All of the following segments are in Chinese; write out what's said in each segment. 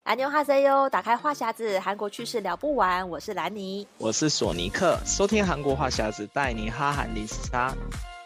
안녕하세요，打开话匣子，韩国趣事聊不完。我是兰妮， 我是索尼克，收听韩国话匣子，带你哈韩零时差。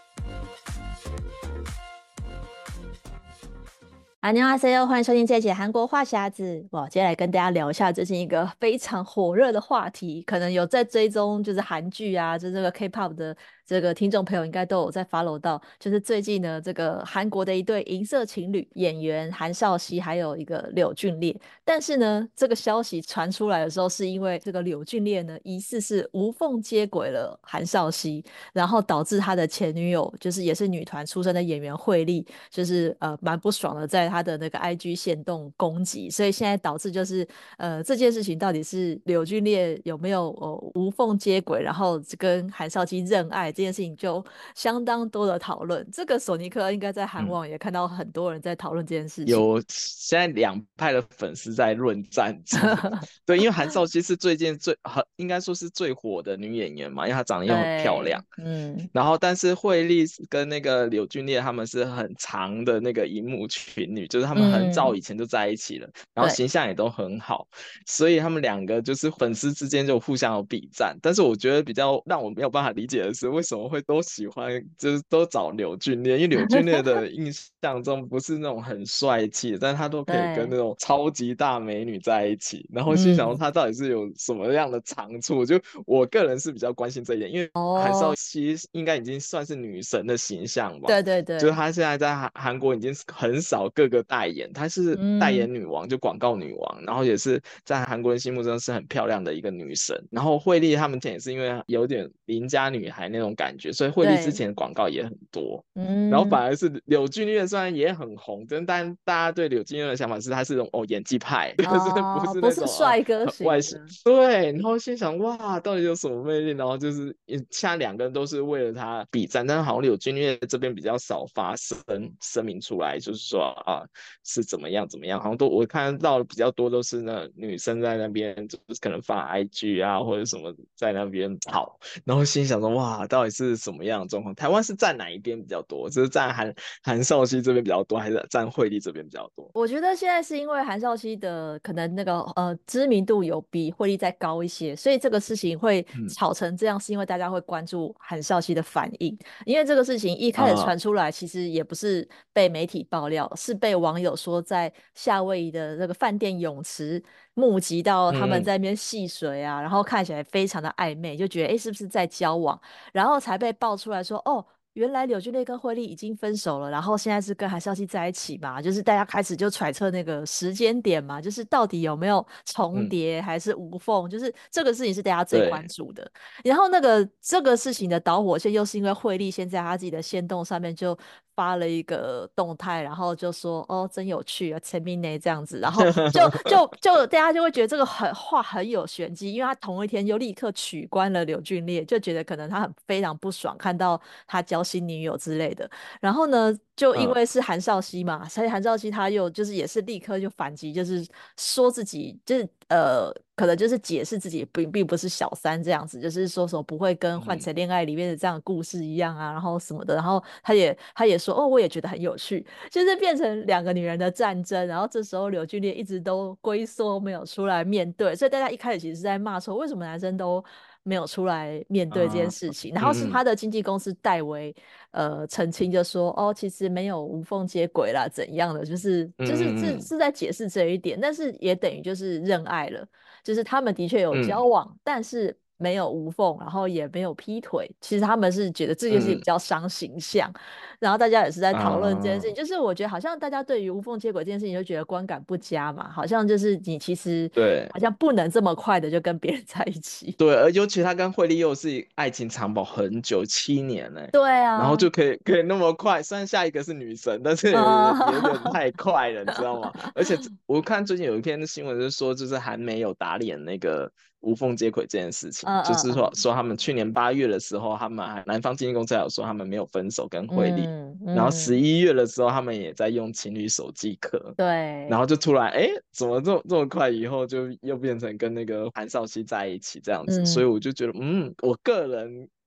안녕하세요，欢迎收听这一节韩国话匣子。我接下来跟大家聊一下最近一个非常火热的话题，可能有在追踪就是韩剧啊，就是这个 K-pop 的这个听众朋友应该都有在 follow 到，就是最近呢这个韩国的一对银色情侣演员韩少熙还有一个柳俊烈，但是呢这个消息传出来的时候，是因为这个柳俊烈呢疑似是无缝接轨了韩少熙，然后导致他的前女友就是也是女团出身的演员惠利，就是蛮不爽的，在他的那个 IG 限动攻击，所以现在导致就是这件事情到底是柳俊烈有没有无缝接轨，然后跟韩少熙认爱这件事情就相当多的讨论。这个索尼克应该在韩嗯， 网也看到很多人在讨论这件事情。 有现在两派的粉丝在论战中。对，因为韩少熙是最近应该说是最火的女演员嘛，因为她长得又很漂对， 亮。 嗯然后，但是惠利跟那个柳俊烈他们是很长的那个荧幕情侣，就是他们很早嗯， 以前就在一起了，然后对形象也都很好，所以他们两个就是粉丝之间就互相有比战。但是我觉得比较让我没有办法理解的是，为什么会都喜欢，就是都找柳俊烈？因为柳俊烈的印象中不是那种很帅气的，但是他都可以跟对， 那种超级大美女在一起，然后心想说嗯， 他到底是有什么样的长处？就我个人是比较关心这一点，因为韩少哦， 熙应该已经算是女神的形象吧。 对对就是对， 她现在在韩国已经很少各个代言，她是代嗯言女王，就广告女王，然后也是在韩国人心目中是很漂亮的一个女神。然后惠利他们也是因为有点邻家女孩那种感觉，所以惠利之对， 前的广告也很多。然后反嗯。 而是柳俊烈虽然也很红，但大家对柳俊烈的想法是他是那种演技派，就是不哦， 是不是那种帅哥外形。 型的， 对，然后心想哇，到底有什么魅力？然后就是现在两个人都是为了他比战，但是好像柳俊烈这边比较少发声明出来，就是说是怎么样怎么样，好像都我看到比较多都是那女生在那边就是可能发 IG 啊或者什么在那边吵，然后心想说哇，到底是什么样的状况？台湾是站哪一边比较多？就是站韩少熙这边比较多，还是站惠利这边比较多？ 我觉得现在是因为韩少熙的可能那个知名度有比惠利再高一些，所以这个事情会嗯吵成这样，是因为大家会关注韩少熙的反应。因为这个事情一开始啊传出来，其实也不是被媒体爆料，是被网友说在夏威夷的那个饭店泳池目击到他们嗯在那边戏水啊，然后看起来非常的暧昧，就觉得诶是不是在交往，然后才被爆出来说哦。原来柳俊烈跟惠利已经分手了，然后现在是跟韩少熙在一起嘛？就是大家开始就揣测那个时间点嘛，就是到底有没有重嗯， 叠还是无缝，就是这个事情是大家最关对， 注的。然后那个这个事情的导火线又是因为惠利先在他自己的线动上面就发了一个动态，然后就说哦真有趣啊，陈明内这样子，然后就大家就会觉得这个话很有玄机，因为他同一天就立刻取关了柳俊烈，就觉得可能他非常不爽，看到他交新女友之类的。然后呢，就因嗯为是韩少熙嘛，所以韩少熙他又就是也是立刻就反击，就是说自己就是可能就是解释自己并不是小三这样子，就是说什么不会跟《换嗯乘恋爱》里面的这样的故事一样啊，然后什么的，然后他也说哦，我也觉得很有趣，就是变成两个女人的战争，然后这时候柳俊烈一直都龟缩没有出来面对，所以大家一开始其实是在骂说为什么男生都没有出来面对这件事情，然后是他嗯的经纪公司代为澄清，就说哦，其实没有无缝接轨啦，怎样的，就是是嗯嗯是在解释这一点，但是也等于就是认爱了，就是他们的确有交嗯往，但是没有无缝，然后也没有劈腿，其实他们是觉得这件事情比嗯较伤形象，然后大家也是在讨论这件事情， 啊， 就是我觉得好像大家对于无缝接轨这件事情就觉得观感不佳嘛，好像就是你其实对。 好像不能这么快的就跟别人在一起。 对，而尤其他跟惠利又是爱情长跑很久，7年呢， 对然后啊， 就可以那么快，虽然下一个是女神，但是也有点啊， 太快了，你知道吗？而且我看最近有一篇新闻是说，就是韩媒有打脸那个无缝接轨这件事情， 嗯就是说嗯说他们去年8月的时候，他们男方经纪公司还有说他们没有分手跟惠利， 嗯然后十嗯， 一月的时候他们也在用情侣手机壳，然对， 后就突然，哎，怎么这么快以后就又变成跟那个韩少熙在一起这样子？所以嗯。 我就觉得，我个人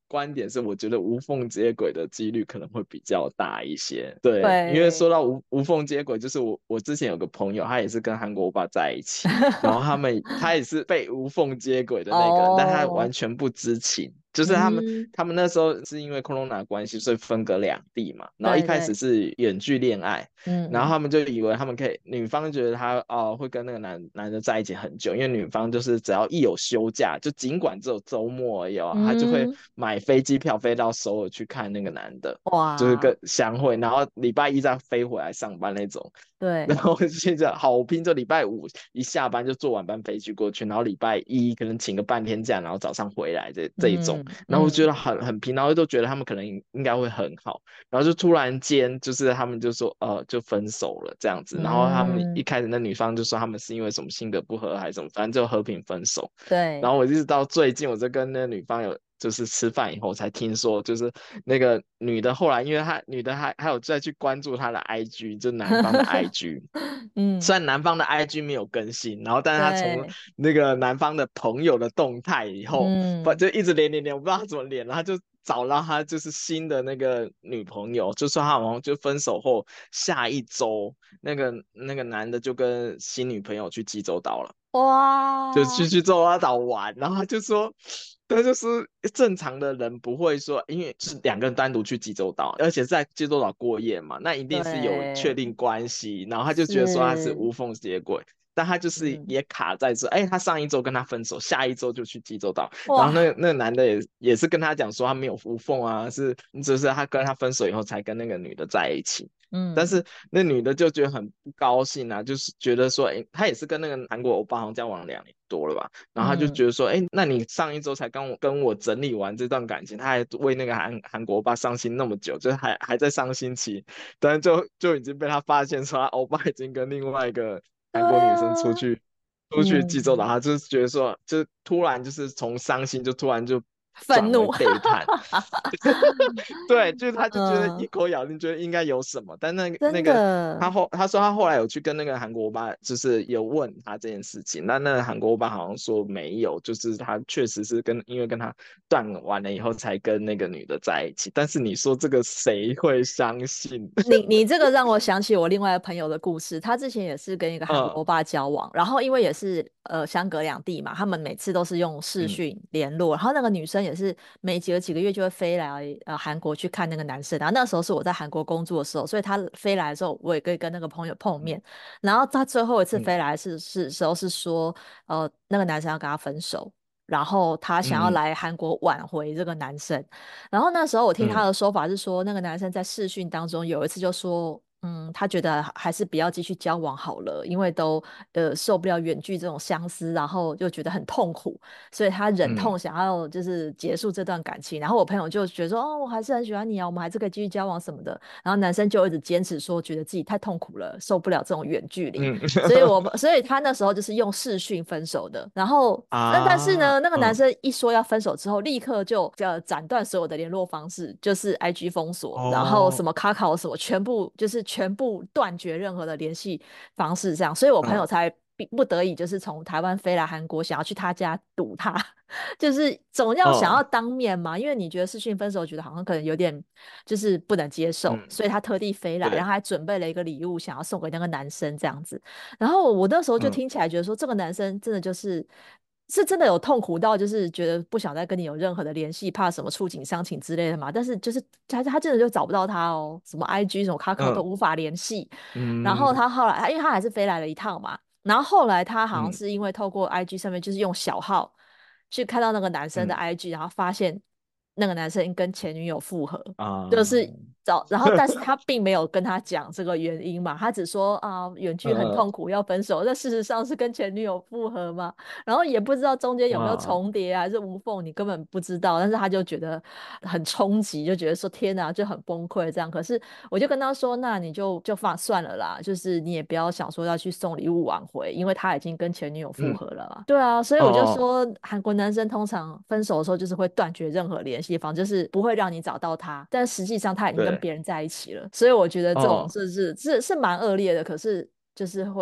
观点是，我觉得无缝接轨的几率可能会比较大一些。对，因为对， 说到无缝接轨，就是我之前有个朋友，他也是跟韩国欧巴在一起，然后他也是被无缝接轨的那个人，但他哦， 完全不知情。就是嗯， 他们那时候是因为 corona 关系，所以分隔两地嘛。然后一开始对对， 是远距恋爱，然后嗯他们就以为他们可以，女方觉得他会跟那个男的在一起很久，因为女方就是只要一有休假，就尽管只有周末而已他就会嗯， 买飞机票飞到首尔去看那个男的，就是哇， 跟相会，然后礼拜一再飞回来上班那种。然对， 后现在好拼，就礼拜五一下班就坐晚班飞机过去，然后礼拜一可能请个半天假，然后早上回来这一种， 嗯然后我觉嗯得很拼，然后都觉得他们可能应该会很好，然后就突然间就是他们就说就分手了这样子，然后他们一嗯， 开始那女方就说他们是因为什么性格不合还是什么，反正就和平分手。然对， 后我一直到最近，我就跟那个女方有就是吃饭以后才听说，就是那个女的后来，因为女的还有再去关注她的 IG，就男方的 IG。 嗯， 虽然男方的 IG 没有更新，然后但是他从对， 那个男方的朋友的动态以后， 嗯， 就一直连，我不知道他怎么连，然后他就找到他就是新的那个女朋友，就说他好像就分手后下一周，那个男的就跟新女朋友去济州岛了。就哇， 去济州岛玩，然后他就说，他就是正常的人不会说，因为是两个人单独去济州岛，而且在济州岛过夜嘛，那一定是有确对， 定关系，然后他就觉得说他是是， 无缝接轨。但他就是嗯， 也卡在说，他上一周跟他分手，下一周就去济州岛，然后那哇， 个那个男的也是跟他讲说他没有无缝啊，就是他跟他分手以后才跟那个女的在一起。但嗯是那女的就觉得很不高兴啊，就是觉得说，她也是跟那个韩国欧巴好像交往2年多了吧，然后她就嗯， 觉得说，那你上一周才跟我整理完这段感情，她还为那个韩国欧巴伤心那么久，就是还在伤心期，但是就已经被他发现说，他欧巴已经跟另外一个对韩国女生出啊， 去济州岛， 嗯， 他就是觉得说，就突然就是从伤心就突然就转为愤怒， 背叛。对，就是他就觉得一嗯， 口咬定，觉得应该有什么，但真的， 他说他后来有去跟那个韩国欧巴，就是有问他这件事情，那个韩国欧巴好像说没有，就是他确实是因为跟他断完了以后才跟那个女的在一起，但是你说这个谁会相信？ 你这个让我想起我另外一个朋友的故事，他之前也是跟一个韩国欧嗯巴交往，然后因为也是相隔两地嘛，他们每次都是用视嗯讯联络，然后那个女生也是每几个月就会飞来韩国去看那个男生，然后那时候是我在韩国工作的时候，所以他飞来的时候我也可以跟那个朋友碰面，然后他最后一次嗯飞来时候是说那个男生要跟他分手。然后他想要嗯来韩国挽回这个男生，然后那时候我听他嗯的说法是说，那个男生在视讯当中有一次就说，他觉得还是不要继续交往好了，因为都受不了远距这种相思，然后又觉得很痛苦，所以他忍嗯痛想要就是结束这段感情。然后我朋友就觉得说，哦，我还是很喜欢你啊，我们还是可以继续交往什么的。然后男生就一直坚持说，觉得自己太痛苦了，受不了这种远距离， 嗯所以他那时候就是用视讯分手的。然后但是啊， 呢，那个男生一说要分手之后，立刻就斩断所有的联络方式，就是 IG 封锁，然后什哦， 么卡卡什么，全部断绝任何的联系方式，这样。所以我朋友嗯才不得已就是从台湾飞来韩国，想要去他家堵他，就是总要想要嗯当面嘛，因为你觉得视讯分手，觉得好像可能有点就是不能接受， 嗯， 所以他特地飞来，然对， 后还准备了一个礼物，想要送给那个男生这样子。然后我那时候就嗯听起来觉得说，这个男生真的是真的有痛苦到，就是觉得不想再跟你有任何的联系，怕什么触景伤情之类的嘛。但是就是他真的就找不到他哦，什么 IG 什么 卡卡都嗯无法联系。然后嗯他后来，因为他还是飞来了一趟嘛，然后后来他好像嗯是因为透过 IG 上面就是用小号去看到那个男生的嗯 IG，然后发现那个男生跟前女友复合，就啊， 是然后但是他并没有跟他讲这个原因嘛，他只说啊远距很痛嗯苦要分手，但事实上是跟前女友复合嘛，然后也不知道中间有没有哇， 重叠啊还是无缝，你根本不知道，但是他就觉得很冲击，就觉得说天哪，就很崩溃这样。可是我就跟他说，那你就放算了啦，就是你也不要想说要去送礼物挽回，因为他已经跟前女友复嗯合了嘛。对啊，所以我就哦哦， 说，韩国男生通常分手的时候就是会断绝任何联系方，就是不会让你找到他，但实际上他已经跟对， 别人在一起了。所以我觉得这种哦是蛮恶劣的，可是就是会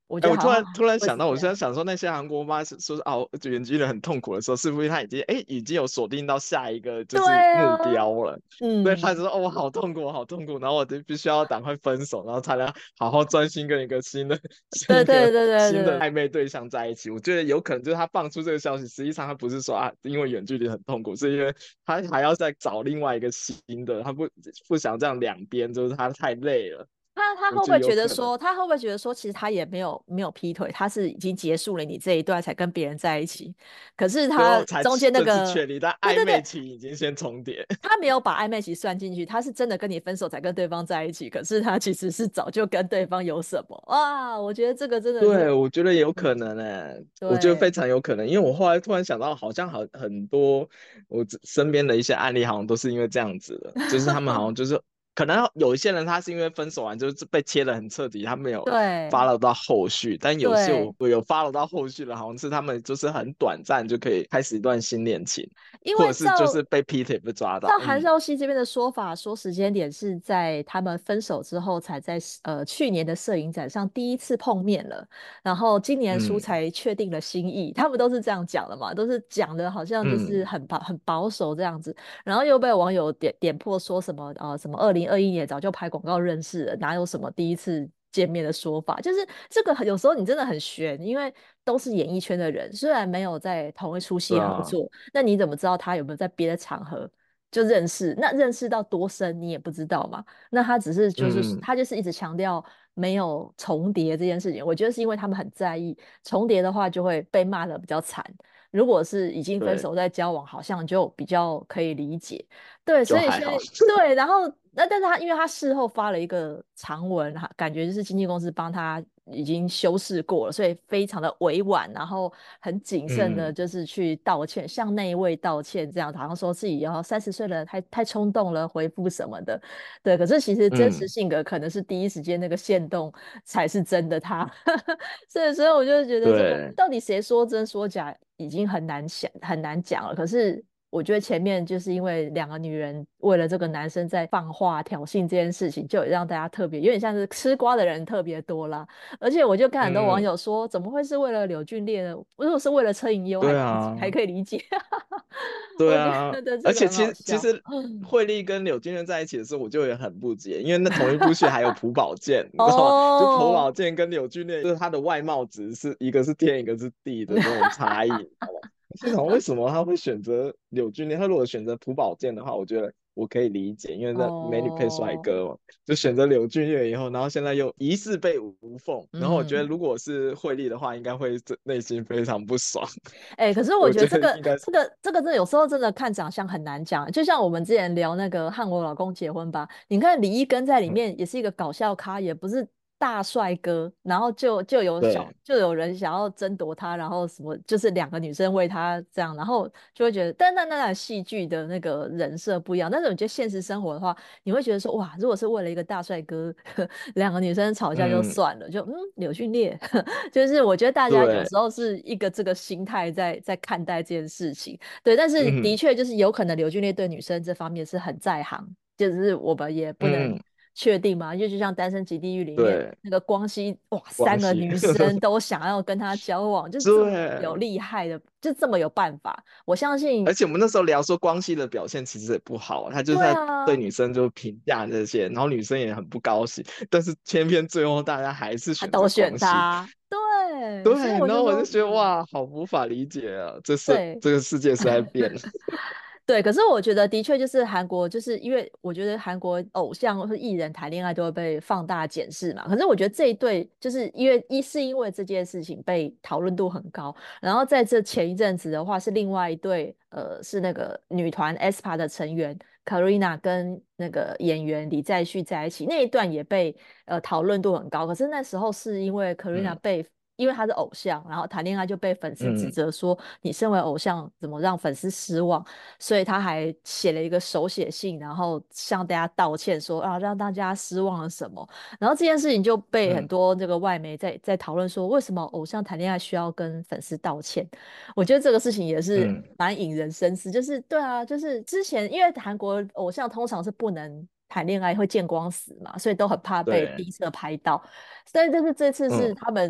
我觉哎，我得好像突然想到，我会是这样。 现在想说，那些韩国妈是说哦，远距离很痛苦的时候，是不是他已经有锁定到下一个就对是目啊， 标了？所以他就嗯， 说哦，我好痛苦，我好痛苦，然后我就必须要赶快分手，然后才能好好专心跟一个对对对对新的对。 暧昧对象在一起。我觉得有可能就是他放出这个消息，实际上他不是说啊，因为远距离很痛苦，是因为他还要再找另外一个新的，他不想这样两边，就是他太累了。 他会不我觉得会觉得有可能。 说，他会不会觉得说，其实他也没有劈腿，他是已经结束了你这一段才跟别人在一起，可是他最后才中间那正式个， 确立，但对对对， 暧昧期已经先重叠。 他没有把暧昧期算进去，他是真的跟你分手才跟对方在一起，可是他其实是早就跟对方有什么啊？我觉得这个真的是， 对，我觉得有可嗯， 能诶，我觉得非对， 常有可能，因为我后来突然想到，好像很多我身边的一些案例，好像都是因为这样子的，就是他们好像就是可能有一些人他是因为分手完就是被切得很彻底，他没有对 follow 到后续，但有些对， 我有 follow 到后续的，好像是他们就是很短暂就可以开始一段新恋情， 因或者为照是就是被劈腿被抓到。 照韩少熙这边的说法，说时间点是在他们分手之后，才在去年的摄影展上第一次碰面了，然后今年初嗯才确定了心意。他们都是这样讲的嘛，都是讲的好像就是嗯， 很保守这样子，然后又被网友点破说什么什么2021年早就拍广告认识了，哪有什么第一次见面的说法？就是这个有时候你真的很悬，因为都是演艺圈的人，虽然没有在同一出戏合对啊， 作。那你怎么知道他有没有在别的场合就认识？那认识到多深你也不知道嘛。那他只是嗯他就是一直强调没有重叠这件事情。我觉得是因为他们很在意重叠的话就会被骂的比较惨。如果是已经分对， 手在交往，好像就比较可以理解。对，所以就还好。 现在对，然后但是他因为他事后发了一个长文，哈，感觉就是经纪公司帮他已经修饰过了，所以非常的委婉，然后很谨慎的， 嗯就是去道歉，向那一位道歉，这样好像说自己要30岁了，太冲动了，回复什么的。对，可是其实真实嗯， 性格可能是第一时间那个限动才是真的他，所以我就觉得这个对。 到底谁说真说假已经很难想很难讲了。可是我觉得前面就是因为两个女人为了这个男生在放话挑衅这件事情，就有让大家特别有点像是吃瓜的人特别多啦。而且我就看很多网嗯， 友说，怎么会是为了柳俊烈呢？如果是为了车银优， 对啊， 还可以理解。我觉对啊， 得这个很而且好笑。 其实惠利跟柳金元在一起的时候，我就也很不解，因为那同一部戏还有朴宝剑，你知道吗？就朴哦， 宝剑跟柳俊烈，就是他的外貌值是一个是天，一个是地的那种差异，你知道吗？我心想为什么他会选择柳俊烈？他如果选择朴宝剑的话，我觉得我可以理解，因为那美女配帅哦， 哥嘛。就选择柳俊烈以后，然后现在又疑似被无缝，然后我觉得嗯。 如果是惠利的话，应该会内心非常不爽。 哎、可是我我觉觉得这得应该是个这个这个真的有时候真的看长相很难讲，就像我们之前聊那个和我老公结婚吧，你看李一根在里嗯， 面也是一个搞笑咖，也不是大帅哥，然后对， 就有人想要争夺他，然后什么就是两个女生为他这样，然后就会觉得，但那戏剧的那个人设不一样，但是我觉得现实生活的话，你会觉得说哇，如果是为了一个大帅哥，两个女生吵架就嗯， 算了，就柳俊烈。就是我觉得大家有对， 时候是一个这个心态在看待这件事情，对，但是的嗯确就是有可能刘俊烈对女生这方面是很在行，就是我们也不能嗯， 确定嘛，就像《单身即地狱》里面对， 那个光熙，哇，三个关系， 女生都想要跟他交往，就这么有对， 厉害的，就这么有办法，我相信， 而且我们那时候聊说光熙的表现其实也不好，他就是对在对啊， 女生就评价这些，然后女生也很不高兴，但是偏偏最后大家还是他选择都选光熙。 他，对，所以对，然后我就我就说， 觉得哇，好无法理解啊， 对。 这个世界是在变了。 对，可是我觉得的确就是韩国，就是因为我觉得韩国偶像或是艺人谈恋爱都会被放大检视嘛。可是我觉得这一对就是因为这件事情被讨论度很高，然后在这前一阵子的话是另外一对是那个女团 aespa 的成员 Karina 跟那个演员李在旭在一起那一段也被讨论度很高。可是那时候是因为 Karina 嗯因为他是偶像，然后谈恋爱就被粉丝指嗯责说你身为偶像怎么让粉丝失望。所以他还写了一个手写信，然后向大家道歉说啊，让大家失望了什么。然后这件事情就被很嗯多这个外媒在讨论说，为什么偶像谈恋爱需要跟粉丝道歉？我觉得这个事情也是嗯， 蛮引人深思。就是对啊，就是之前因为韩国偶像通常是不能。谈恋爱会见光死嘛，所以都很怕被对， 逼车拍到。但是这次是嗯他们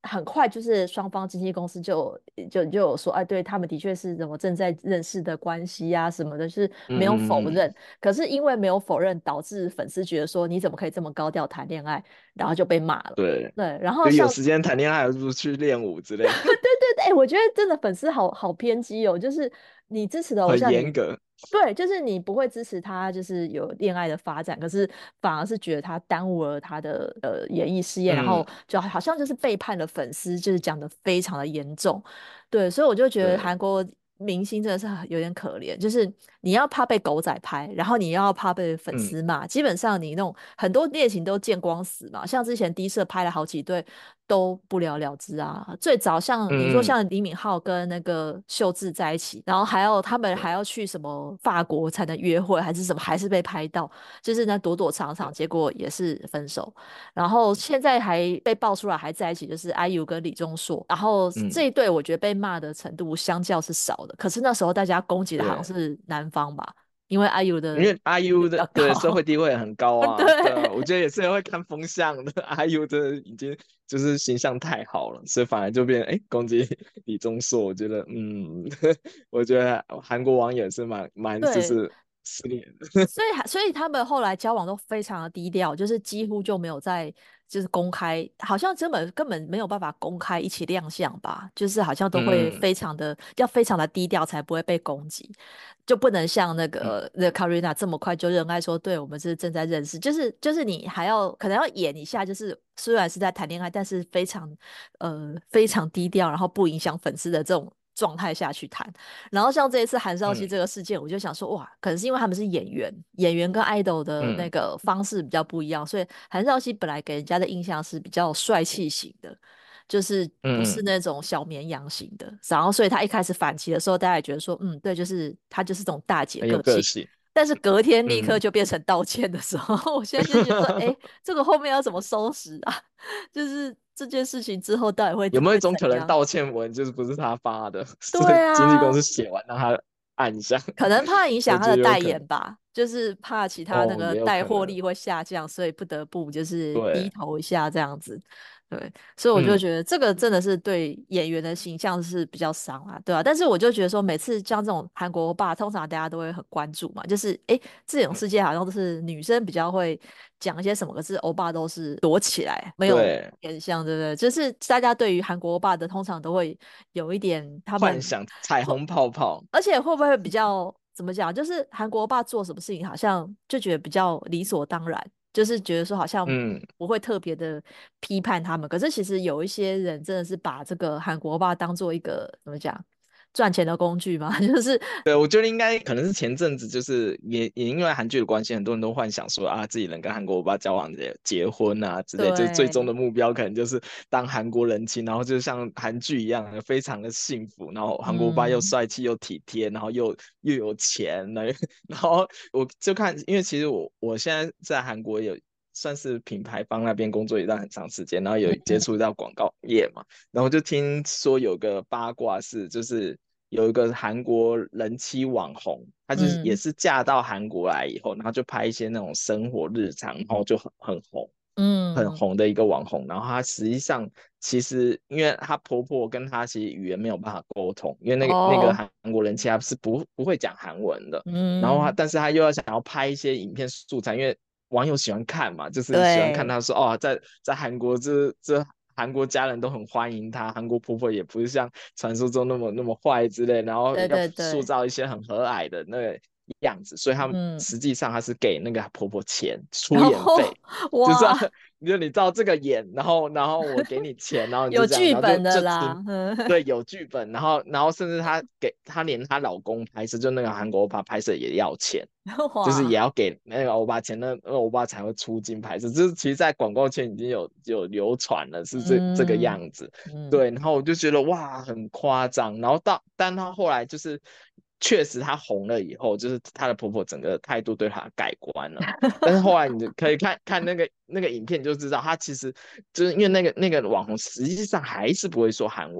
很快就是双方经纪公司就有说，哎，对他们的确是什么正在认识的关系啊什么的，是没有否认。可是因为没有否认，导致粉丝觉得说你怎么可以这么高调谈恋爱，然后就被骂了。 对， 对，然后就有像时间谈恋爱，还不如去练舞之类的， 对对对，哎，我觉得真的粉丝好偏激哦，就是你支持的偶很像你。 严格。 对，就是你不会支持他，就是有恋爱的发展，可是反而是觉得他耽误了他的演艺事业，然后嗯， 就好像就是背叛了粉丝，就是讲的非常的严重。对，所以我就觉得对， 韩国明星真的是有点可怜，就是你要怕被狗仔拍，然后你要怕被粉嗯丝骂，基本上你那种很多恋情都见光死嘛，像之前低社拍了好几对都不了了之啊。最早像你说嗯嗯， 像李敏镐跟那个秀智在一起，然后还有他们还对要去什么法国才能约会，还是什么，还是被拍到，就是那躲躲藏藏， 对， 结果也是分手。然后现在还被爆出来还在一起，就是 IU 跟李钟硕。然后这嗯一对我觉得被骂的程度相较是少的，可是那时候大家攻击的好像对。 是男方吧，因为 IU 的因为地位 IU 的比较对社会高。 地位很高啊，对啊， 对我觉得也是会看风向的。IU 真的已经就是形象太好了，所以反而就变攻击李钟硕。我觉得我觉得韩国网友也是蛮就对， 是撕裂的。 所以他们后来交往都非常的低调，就是几乎就没有在就是公开，好像根本没有办法公开一起亮相吧，就是好像都会嗯非常的低调，才不会被攻击，就不能像那 Karina 这么快就认爱说，对我们是正在认识，就是你还要可能要演一下，就是虽然是在谈恋爱，但是非常低调，然后不影响粉丝的这种状态下去谈。然后像这一次韩少熙嗯这个事件，我就想说，哇，可能是因为他们是演员，演员跟 idol 的那嗯个方式比较不一样，所以韩少熙本来给人家的印象是比较帅气型的，就是不是嗯嗯， 那种小绵羊型的。然后所以他一开始反击的时候，大家也觉得说，对，就是他就是这种大姐很有个性。 个性。 但是隔天立刻嗯， 就变成道歉的时候，我现在就觉得说，哎，这个后面要怎么收拾啊？就是这件事情之后到底会有没有一会种可能怎样？ 道歉文就是不是他发的，是对经纪公啊， 司写完让他按一下？ 可能怕影我觉得响他的代有可能。 言吧，就是怕其他那哦， 个也有可能。 带货力会下降，所以不得不就是低对， 头一下这样子。对，所以我就嗯觉得这个真的是对演员的形象是比较伤啊，对啊。但是我就觉得说，每次像这种韩国欧巴，通常大家都会很关注嘛，就是这种嗯， 世界好像都是女生比较会讲一些什么，可是欧巴都是躲起来，没有对， 偏向，对不对？就是大家对于韩国欧巴的通常都会有一点他们。 幻想彩虹泡泡。 而且会不会比较怎么讲？就是韩国爸做什么事情，好像就觉得比较理所当然，就是觉得说好像嗯， 不会特别的批判他们。可是其实有一些人真的是把这个韩国爸当做一个怎么讲赚钱的工具嘛，就是对，我觉得应该可能是前阵子，就是也因为韩剧的关系，很多人都幻想说啊，自己能跟韩国欧巴交往、结婚啊之类，就是最终对的目标可能就是当韩国人妻，然后就像韩剧一样，非常的幸福，然后韩国欧巴又嗯帅气又体贴，然后又有钱，然后我就看，因为其实我现在在韩国有算是品牌方那边工作一段很长时间，然后有接触到广告业嘛。然后就听说有个八卦是，就是有一个韩国人妻网红，她就是也嗯是嫁到韩国来以后，然后就拍一些那种生活日常，然后就很红。很嗯红的一个网红，然后她实际上其实因为她婆婆跟她其实语言没有办法沟通，因为那个哦韩国人妻她是不会讲韩文的。然后她嗯但是她又要想要拍一些影片素材，因为网友喜欢看嘛，就是喜欢看对她说哦，在韩国这韩国家人都很欢迎她，韩国婆婆也不是像传说中那么坏之类，然后对要对对， 塑造一些很和蔼的那个样子，所以他们嗯， 实际上她是给那个婆婆钱出然后演费。就是啊， 哇你照这个演，然后我给你钱，然后你就有这样，然后就剧本的就请。 啦，嗯对，有剧本，然后甚至她连她老公拍摄，就那个韩国欧巴拍摄也要钱，就是也哇要给那个欧巴钱，那个欧巴才会出镜拍摄。就是其实，在广告圈已经有流传了，是这个嗯样子。 嗯。 对，然后我就觉得哇，很夸张。然后但她后来就是确实她红了以后，就是她的婆婆整个态度对她改观了。但是后来你就可以看看那个影片，就知道她其实就是因为那个网红实际上还是不会说韩文，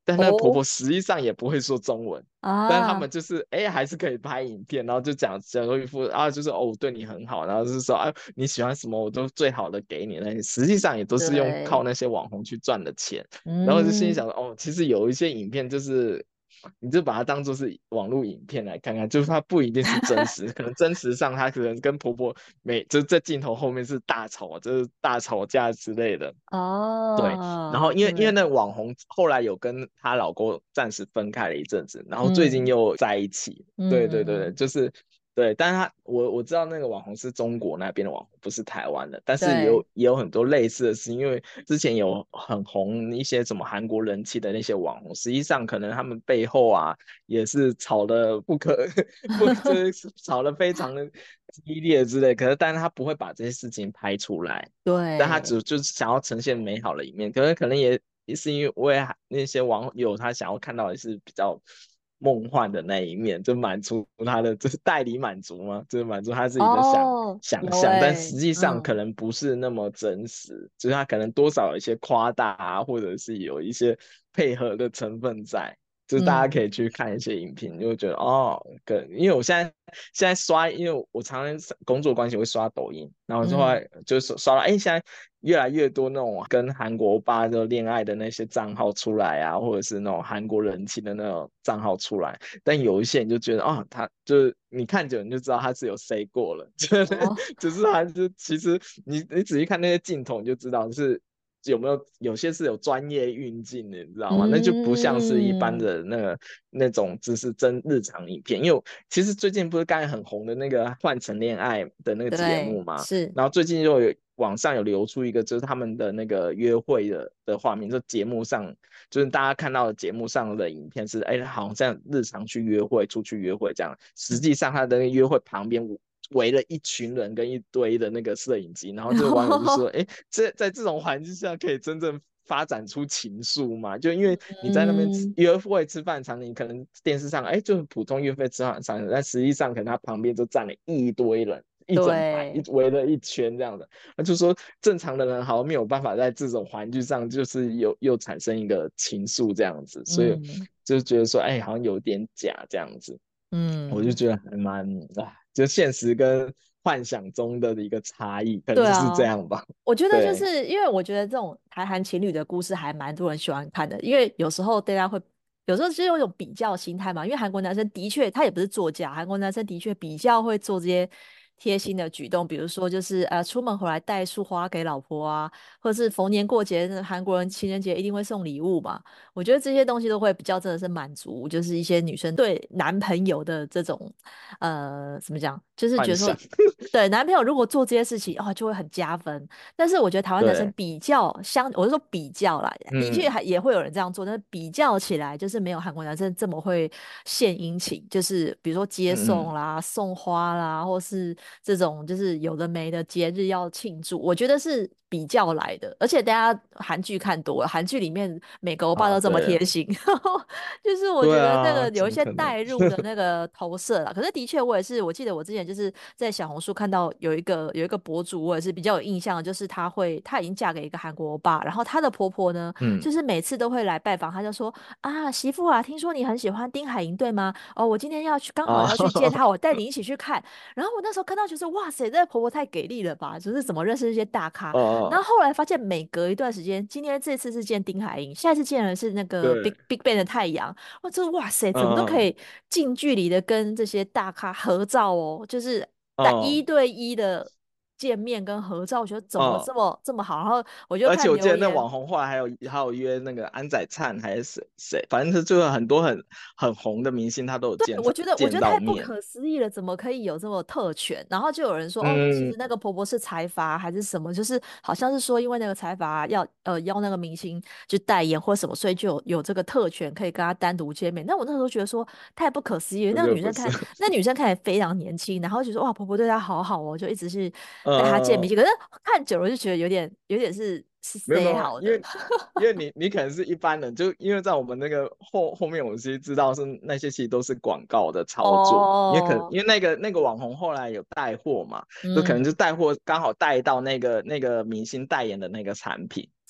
但那个婆哦婆实际上也不会说中文。但是他啊， 们就是还是可以拍影片，然后就讲说一副就是我对你很好，然后就是说你喜欢什么我都最好的给你，那实际上也都是用靠对， 那些网红去赚的钱。然后就心里嗯， 想说其实有一些影片就是你就把它当做是网络影片来看看，就是它不一定是真实，可能真实上它可能跟婆婆就是在镜头后面是大吵，就是大吵架之类的。对，然后哦， 因为对， 那个网红后来有跟她老公暂时分开了一阵子，然后最近嗯又在一起。对对对对， 嗯嗯嗯， 就是对，但是我知道那个网红是中国那边的网红，不是台湾的，但是对， 也有很多类似的事，因为之前有很红一些什么韩国人气的那些网红，实际上可能他们背后也是吵得不可就是吵得非常的激烈之类，但是他不会把这些事情拍出来。但他对， 就是想要呈现美好的一面，可能也是因为那些网友他想要看到的是比较梦幻的那一面，就满足他的就是代理满足嘛，就是满足他自己的哦，有想象，但实际上可嗯能不是那么真实，就是他可能多少有一些夸大或者是有一些配合的成分在。就是大家可嗯以去看一些影片，就会觉得因为我现在刷，因为我常常工作关系会刷抖音，然后就嗯， 会就是刷到，现在越来越多那种跟韩国吧就恋爱的那些账号出来啊，或者是那种韩国人气的那种账号出来，但有一些你就觉得他就是你看久你就知道他是有 say 过了， 哦， 就是他就其实你仔细看那些镜头，你就知道是有些是有专业运镜的，你知道吗？那就不像是一般嗯， 的那种只是真日常影片。因为其实最近不是刚才很红的那个《换乘恋爱》的那个节目对， 吗？ 是， 然后最近又网上有流出一个，就是他们的那个约会的画面，就节目上，就是大家看到的节目上的影片是，好像日常去约会、出去约会这样，实际上他的那个约会旁边围了一群人跟一堆的那个摄影机，然后这个网友就说，在这种环境下可以真正发展出情愫嘛？就因为你在那边嗯， 约会吃饭场，你可能电视上就是普通约会吃饭场，但实际上可能他旁边就站了一堆人。一整排对， 围了一圈这样的，他就说正常的人好像没有办法在这种环境上，就是又产生一个情愫这样子，所以嗯就觉得说，好像有点假这样子。我就嗯， 觉得还蛮就现实跟幻想中的一个差异，可能就是这对啊。 样吧。 我觉得就对， 是因为我觉得这种台韩情侣的故事还蛮多人喜欢看的，因为有时候大家会，有时候是有一种比较心态嘛。因为韩国男生的确他也不是作家，韩国男生的确比较会做这些贴心的举动，比如说就是出门回来带束花给老婆啊，或者是逢年过节，韩国人情人节一定会送礼物嘛。我觉得这些东西都会比较真的是满足，就是一些女生对男朋友的这种怎么讲，就是觉得说。 幻想。 对，男朋友如果做这些事情，就会很加分。但是我觉得台湾男生对， 比较我是说比较啦，的确嗯， 也会有人这样做，但是比较起来，就是没有韩国男生这么会献殷勤，就是比如说接嗯嗯， 送啦、送花啦，或是这种就是有的没的节日要庆祝，我觉得是比较来的。而且大家韩剧看多了，韩剧里面每个欧巴都这么对贴心，就是我觉得那对啊， 个有一些怎么可能？ 代入的那个投射啦。可是的确，我也是，我记得我之前就是在小红书看到有一个博主，我也是比较有印象的，就是她已经嫁给一个韩国欧巴，然后她的婆婆呢， 嗯， 就是每次都会来拜访，她就说啊，媳妇啊，听说你很喜欢丁海寅对吗？哦，我今天要去，刚好啊， 要去见他，我带你一起去看。然后我那时候看到就是哇塞，这个婆婆太给力了吧，就是怎么认识这些大咖。然后后来发现，每隔一段时间，今天这次是见丁海寅，下一次见的是那个对， Big Bang 的太阳。我这哇塞，怎么都可嗯以近距离的跟这些大咖合照哦，就是一嗯对一的见面跟合照，我觉得怎么嗯， 这么好？然后我就而且看我记得那网留言。 红后来还有约那个安宰灿还是谁，反正是就是很多很红的明星，他都有对，我觉见得太不到面。 可思议了，怎么可以有这么特权？然后就有人说，哦，其嗯， 实那个婆婆是财阀还是什么，就是好像是说，因为那个财阀邀那个明星去代言或什么，所以就有这个特权可以跟他单独见面。那我那时候觉得说太不可思议了， 我觉得不是。 那女生看起来非常年轻，然后就说哇，婆婆对她好好哦，就一直是带她见明呃， 星。可是看久了就觉得有点是没有没 say 有， 好的因为你可能是一般人，就因为在我们那个后面，我其实知道是那些其实都是广告的操作， 哦， 因为那个网红后来有带货嘛，就可能嗯， 就带货刚好带到那个明星代言的那个产品，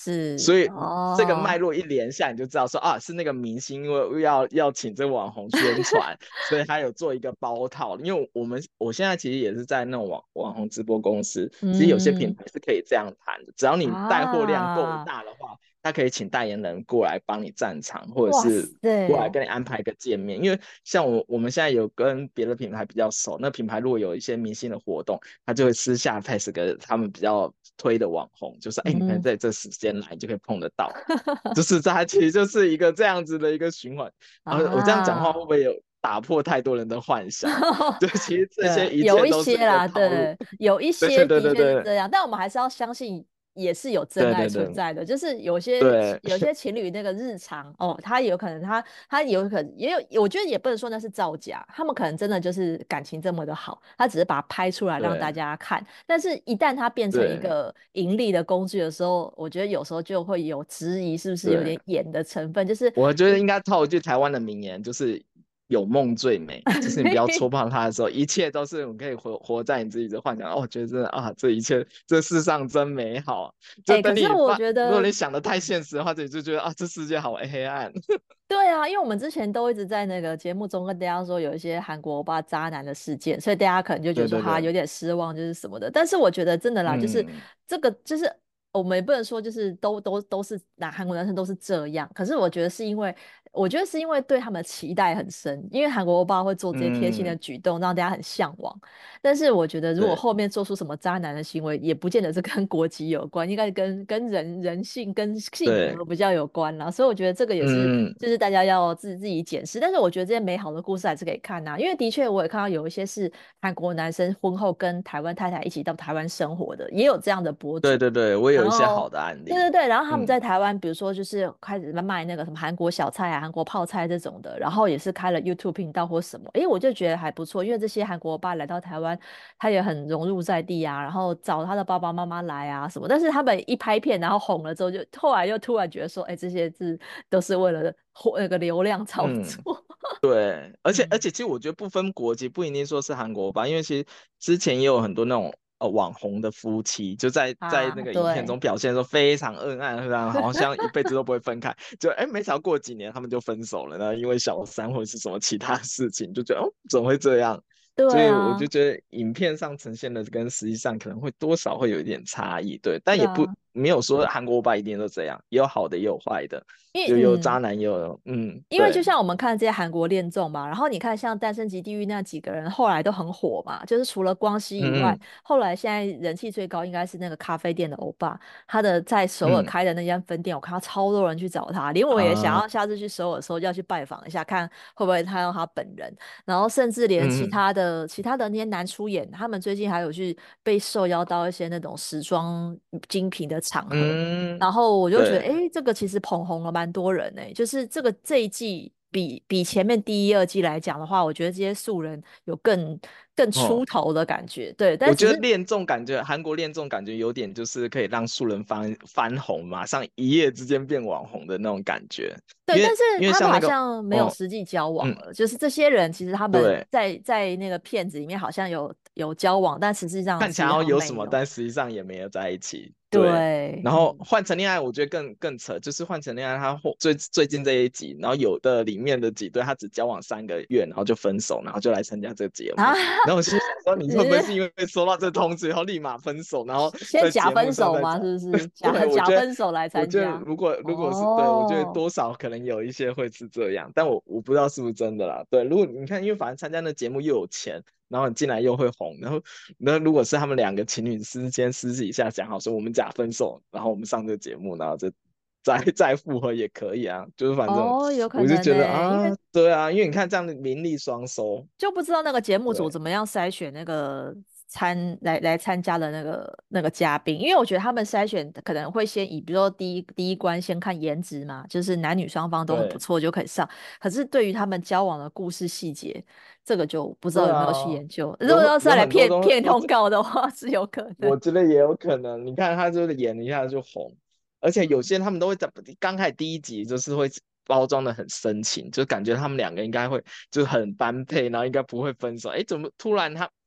是所以这个脉哦， 络一连下，你就知道说啊，是那个明星，因为要请这个网红宣传，所以他有做一个包套。因为我现在其实也是在那种网红直播公司，其实有些品嗯牌是可以这样谈的，只要你带货量够啊， 大的话，他可以请代言人过来帮你站场，或者哇是过来塞， 跟你安排一个见面。因为像我们现在有跟别的品牌比较熟，那品牌如果有一些明星的活动，他就会私下 pass 给他们比较推的网红，就是哎，你可能嗯， 在这时间来，你就可以碰得到。就是它其实就是一个这样子的一个循环。我这样讲话会啊。 不会有打破太多人的幻想？对，其实这些一有一切都是一个些啦， 套路。 对，有一对对对些的对对确是这样，但我们还是要相信，也是有真爱对对对存在的。就是有些对有些情侣那个日常哦，他有可能他有可能也有，我觉得也不能说那是造假，他们可能真的就是感情这么的好，他只是把它拍出来让大对家看。但是，一旦它变成一对个盈利的工具的时候，我觉得有时候就会有质疑，是不是有对， 点演的成分？就是我觉得应该套一句台湾的名言，就是"有梦最美"，就是你不要戳破它的时候，一切都是你可以活在你自己的幻想。哦，我觉得真的啊，这一切这世上真美好。就哎、可是我等你如果觉得你想的太现实的话，你就觉得啊，这世界好黑暗。 对啊，因为我们之前都一直在那个节目中跟大家说有一些韩国欧巴渣男的事件，所以大家可能就觉得说对对对， 哈有点失望，就是什么的。但是我觉得真的啦，就是嗯， 这个就是我们也不能说就是都是韩国男生都是这样，可是我觉得是因为对他们的期待很深，因为韩国欧巴会做这些贴心的嗯， 举动，让大家很向往。但是我觉得如果对， 后面做出什么渣男的行为，也不见得是跟国籍有关，应该跟人性跟性对， 格比较有关啦。所以我觉得这个也是。 嗯， 就是大家要自己检视。但是我觉得这些美好的故事还是可以看呐、因为的确我也看到有一些是韩国男生婚后跟台湾太太一起到台湾生活的，也有这样的博主。 对对对，我也有一些然后， 好的案例。 对对对，然后他们嗯在台湾，比如说就是开始卖那个什么韩国小菜啊、韩国泡菜这种的，然后也是开了 YouTube 频道或什么，诶，我就觉得还不错，因为这些韩国爸来到台湾，他也很融入在地啊，然后找他的爸爸妈妈来啊什么，但是他们一拍片，然后红了之后就，后来又突然觉得说，哎，这些都是为了那个流量操嗯， 作。 对，而且而嗯且，其实我觉得不分国籍，不一定说是韩国吧，因为其实之前也有很多那种网红的夫妻，就在那啊， 个影片对中表现说非常恩爱，非常好像一辈子都不会分开，就哎没想到过几年他们就分手了呢，因为小三或者是什么其他事情，就觉得哦怎么会这样？所以我就对啊， 觉得影片上呈现的跟实际上可能会多少会有一点差异，对，但也不对啊， 没有说韩国欧巴一定都这样，也有好的也有坏的， 因为有渣男也有因为就对。 像我们看这些韩国恋综嘛，然后你看像《单身即地狱》那几个人后来都很火嘛，就是除了光熙以外， 嗯后来现在人气最高应该是那个咖啡店的欧巴，他的在首尔嗯开的那间分店，我看到超多人去找他，连我也想啊要下次去首尔的时候就要去拜访一下，看会不会看到他本人，然后甚至连其嗯他的其他的那些男出演，他们最近还有去被受邀到一些那种时装精品的场合。 嗯， 然后我就觉得， 对， 哎，这个其实捧红了蛮多人呢。就是这一季比前面第一、二季来讲的话，我觉得这些素人有更出哦， 头的感觉。对，但只是我觉得恋综感觉韩国恋综感觉有点就是可以让素人翻红，马上一夜之间变网红的那种感觉， 对，但是因为他们好像那个像没有哦实际交往嗯了。就是这些人其实他们对， 在那个片子里面好像有交往，但实际上看起来好其实好像有什么， 像没有。 但实际上也没有在一起。对， 对， 然后嗯换成恋爱，我觉得更扯，就是换成恋爱，他最近这一集，然后有的里面的几对，他只交往3个月，然后就分手，然后就来参加这个节啊， 目。然后我心想说，你会不会是因为收到这通知以后立马分手，然后先假在节目分手吗？ 上再找？ 是不是对， 假分手来我觉得参加？ 如果是对，我觉得哦。 多少可能有一些会是这样，但我不知道是不是真的啦。对，如果你看，因为反正参加那节目又有钱，然后你进来又会红，然后那如果是他们两个情侣之间私底下讲好说我们假分手，然后我们上这个节目，然后就再复合也可以啊，就是反正哦，有可我就觉得能呢、因为啊，对啊，因为你看这样的名利双收， 就不知道那个节目组对怎么样筛选那个来参加的那个嘉宾，因为我觉得他们筛选可能会先以，比如说第一关先看颜值嘛，就是男女双方都很不对错就可以上。可是对于他们交往的故事细节，这个就不知道对有没有去啊， 研究。如果有有要是要来很多东西， 骗通告的话，是有可能。 我觉得也有可能，你看他就是演一下就红，而且有些他们都会在刚开始第一集就是会包装的很深情，就感觉他们两个应该会就很般配，然后应该不会分手。哎，怎么突然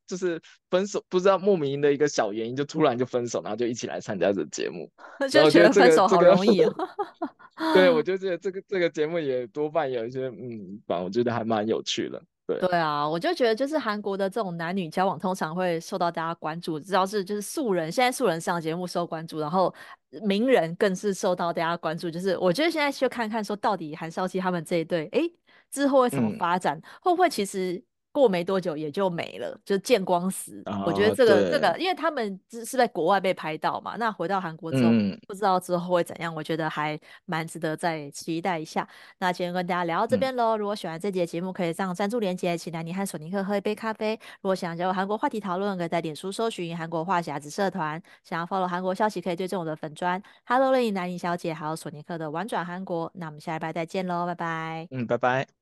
就是分手，不知道莫名的一个小原因就突然就分手，然后就一起来参加这个节目。然就觉后我觉得得分手好这个容易哦。 对，我就觉得这个节目也多半有一些反正我觉得还蛮有趣的。对， 对啊，我就觉得就是韩国的这种男女交往通常会受到大家关注，只要是就是素人，现在素人上节目受关注，然后名人更是受到大家关注。就是我觉得现在就看看说到底韩少熙他们这一对，诶，之后会怎么嗯发展，会不会其实过没多久也就没了，就见光死。我觉得这个， 对， 因为他们是在国外被拍到嘛，那回到韩国之后。 嗯不知道之后会怎样，我觉得还蛮值得再期待一下。那今天跟大家聊到这嗯边喽。如果喜欢这节节目，可以上赞助连结，请来你和索尼克喝一杯咖啡。如果想加入韩国话题讨论，可以在脸书搜寻韩国话匣子社团。想要 follow 韩国消息，可以追踪我的粉砖 Hello 丽颖南宁小姐，还有索尼克的玩转韩国。那我们下礼拜再见喽，拜拜。 嗯，拜拜。